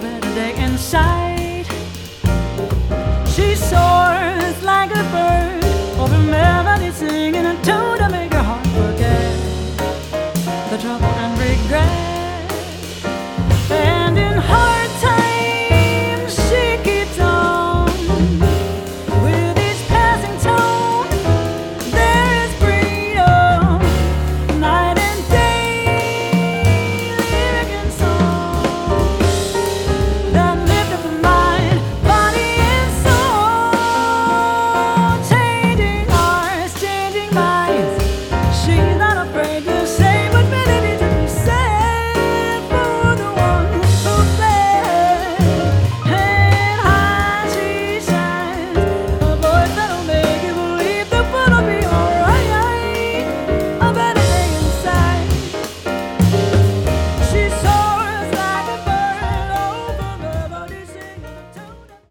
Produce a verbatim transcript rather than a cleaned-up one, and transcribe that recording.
better day in sight. She soars like a bird over melody, singing a tune to make her heart forget the trouble and regret. And in hard times she keeps on with each passing tone. There is freedom, night and day, lyric and song that lift up the mind, body and soul, changing hearts, changing minds. She's not afraid.